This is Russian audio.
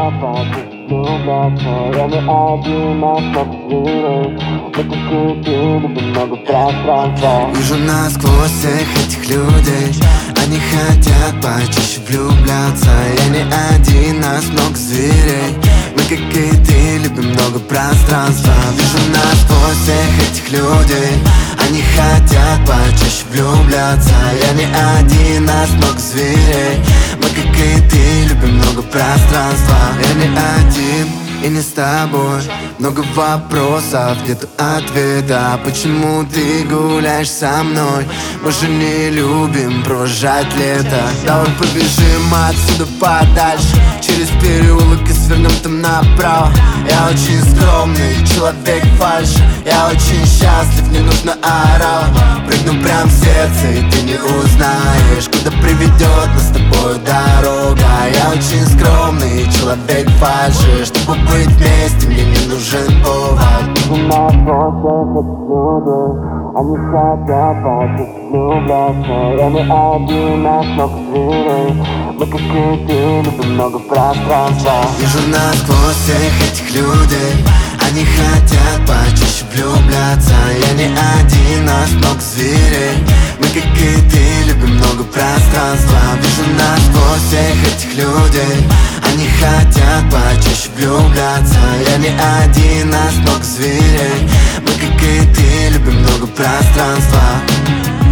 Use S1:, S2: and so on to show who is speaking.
S1: почти влюбляться. Я не один, нас много зверей. Мы как и ты, любим много пространства.
S2: Вижу насквозь всех этих людей. Они хотят почаще влюбляться. Я не один, нас много зверей. Мы как и ты, любим много пространства. Вижу насквозь всех этих людей. Они хотят почаще влюбляться. Я не один, нас много зверей. Мы как и ты, любим много пространства. Я не один и не с тобой. Много вопросов, нету ответа. Почему ты гуляешь со мной? Мы же не любим провожать лето. Давай побежим отсюда подальше, через переулок и свернем там направо. Я очень скромный человек фальши. Я очень счастлив, не нужно орал. Прыгну прям в сердце, и ты не узнаешь, куда приведет нас с тобой дорога. Я очень скромный человек фальши. Чтобы быть вместе, мне не нужен повод.
S1: Вижу насквозь всех этих людей. Они хотят почти влюбляться. Я не один, нас много зверей. Мы как и ты, любим много пространства.
S2: Вижу насквозь всех этих людей. Они хотят почаще влюбляться. Я не один, нас много зверей. Мы как и ты, любим много пространства. Вижу насквозь всех этих людей. Они хотят почаще влюбляться. Я не один, нас много зверей. Мы как и ты, любим много пространства.